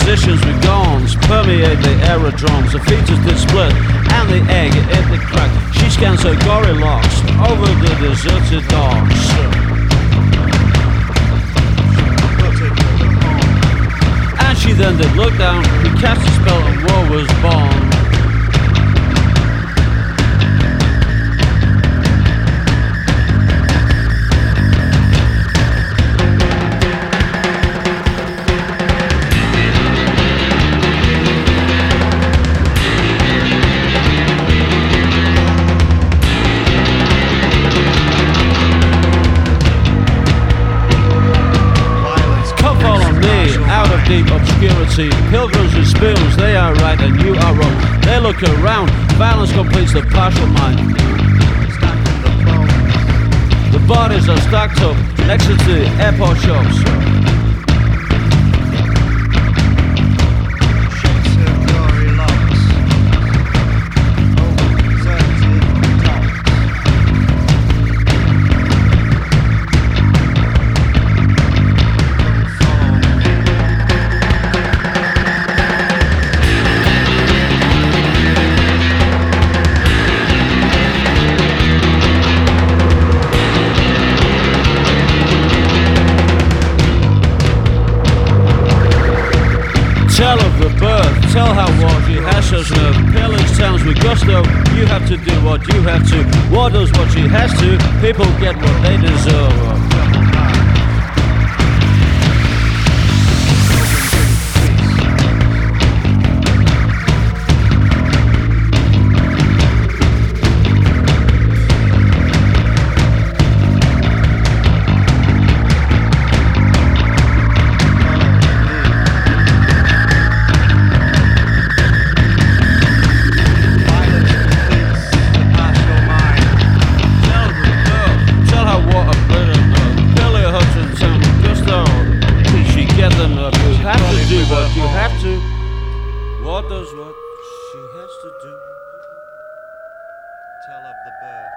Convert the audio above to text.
Physicians with guns permeate the aerodromes. The fetus did split and the egg it did crack. She scans her gory locks over the deserted docks. And she then did look down. He cast a spell and war was born. Deep obscurity, pilgrims with spoons, they are right and you are wrong. They look around, violence completes the partial mind. The bodies are stacked up next to the airport shops. Tell of the birth, tell how war she has such nerve. Pillage towns with gusto, you have to do what you have to. War does what she has to, people get what they deserve. You have to do what you have to. What does what she has to do. Tell of the bird.